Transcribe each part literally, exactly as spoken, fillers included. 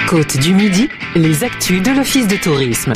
Côte du Midi, les actus de l'Office de tourisme.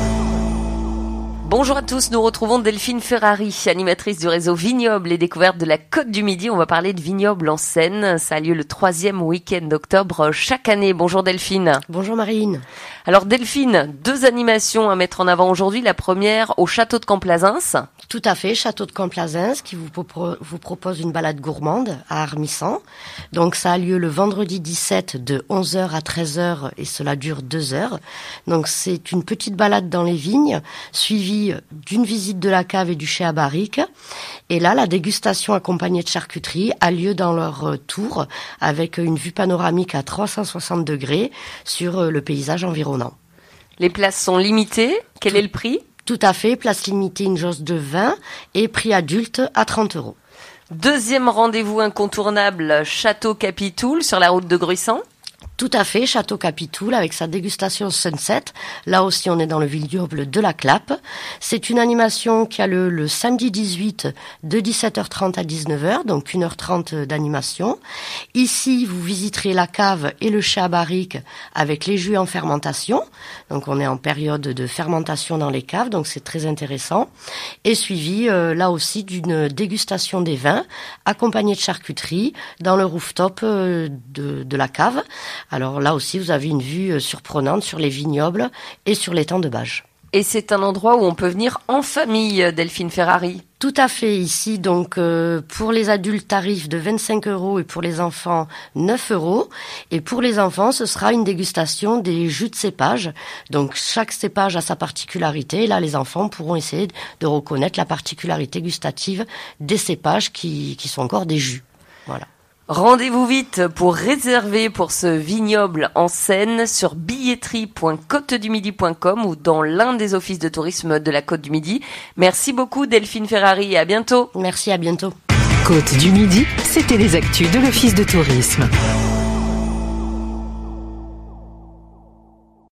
Bonjour à tous, nous retrouvons Delphine Ferrari, animatrice du réseau Vignoble et découverte de la Côte du Midi. On va parler de Vignoble en Seine. Ça a lieu le troisième week-end d'octobre chaque année. Bonjour Delphine. Bonjour Marine. Alors Delphine, deux animations à mettre en avant aujourd'hui. La première au château de Camplazens. Tout à fait, château de Camplazens qui vous, pro- vous propose une balade gourmande à Armissant. Donc ça a lieu le vendredi dix-sept de onze heures à treize heures et cela dure deux heures. Donc c'est une petite balade dans les vignes suivie d'une visite de la cave et du chai à barrique. Et là, la dégustation accompagnée de charcuterie a lieu dans leur tour avec une vue panoramique à trois cent soixante degrés sur le paysage environnant. Les places sont limitées. Quel Tout, est le prix ? Tout à fait, place limitée, une jauge de vingt et prix adulte à trente euros. Deuxième rendez-vous incontournable, Château Capitoul sur la route de Gruissant. Tout à fait, Château Capitoul avec sa dégustation Sunset. Là aussi, on est dans le vignoble de la Clappe. C'est une animation qui a lieu le samedi dix-huit de dix-sept heures trente à dix-neuf heures, donc une heure trente d'animation. Ici, vous visiterez la cave et le chai à barrique avec les jus en fermentation. Donc, on est en période de fermentation dans les caves, donc c'est très intéressant. Et suivi, euh, là aussi, d'une dégustation des vins accompagnée de charcuterie dans le rooftop euh, de, de la cave. Alors là aussi, vous avez une vue surprenante sur les vignobles et sur l'étang de Bages. Et c'est un endroit où on peut venir en famille, Delphine Ferrari. Tout à fait, ici, donc euh, pour les adultes, tarif de vingt-cinq euros et pour les enfants, neuf euros. Et pour les enfants, ce sera une dégustation des jus de cépage. Donc chaque cépage a sa particularité. Et là, les enfants pourront essayer de reconnaître la particularité gustative des cépages qui, qui sont encore des jus. Voilà. Rendez-vous vite pour réserver pour ce vignoble en Seine sur billetterie point côte du midi point com ou dans l'un des offices de tourisme de la Côte du Midi. Merci beaucoup Delphine Ferrari et à bientôt. Merci, à bientôt. Côte du Midi, c'était les actus de l'Office de tourisme.